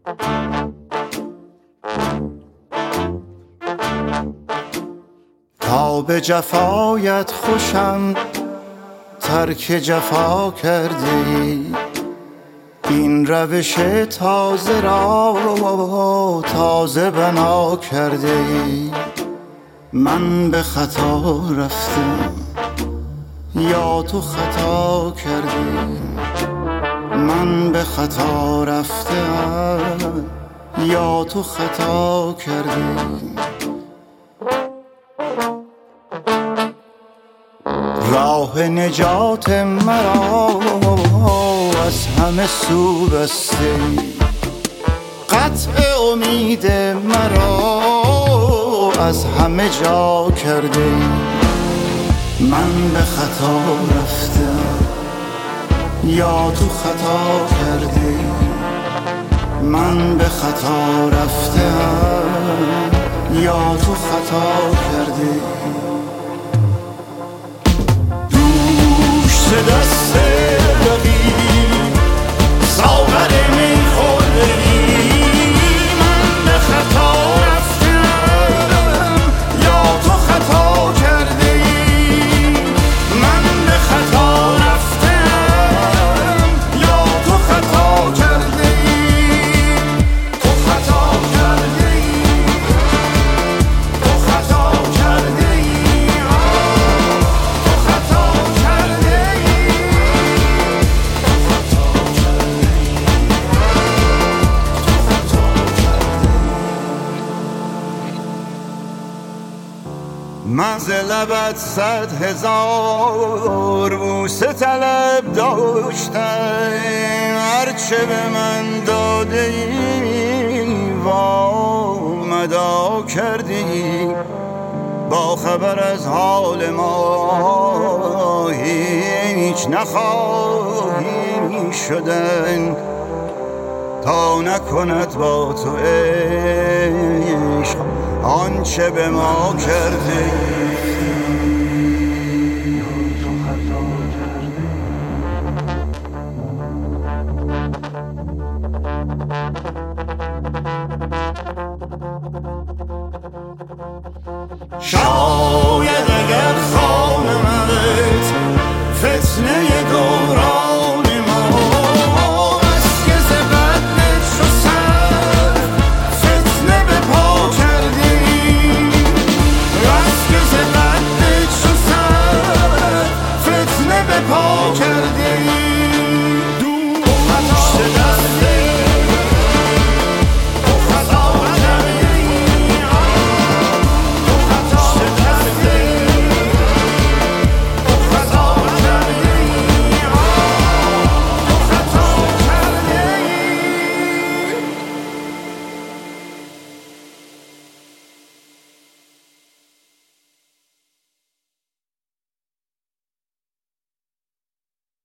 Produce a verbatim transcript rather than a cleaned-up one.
تا به جفایت خوشم ترک جفا کرده ای، این روش تازه را تازه بنا کرده ای. من به خطا رفتم یا تو خطا کردی، من به خطا رفتم یا تو خطا کردی. راه نجات مرا از همه سو بسته، قطع امید مرا از همه جا کرده. من به خطا رفتم یا تو خطا کردی، من به خطا رفتم یا تو خطا کردی. دوش دست رقیب ساغر می خوردی، من به خطا رفتم یا تو خطا کردی، من به خطا رفتم یا تو خطا کردی. تو خطا کردی، تو خطا کردی، تو خطا کردی، من ز لبت صد هزار بوسه طلب داشتم، هرچه به من داده ای وامدا کردی. با خبر از حال ما هیچ نخواهی شدن، تا نکند با تو عشق آنچه به ما کرده. شاید اگر خانمت فتنه دوران ما از که زبدت شو سر فتنه به پا کردی، از که زبدت شو سر فتنه به پا کردی.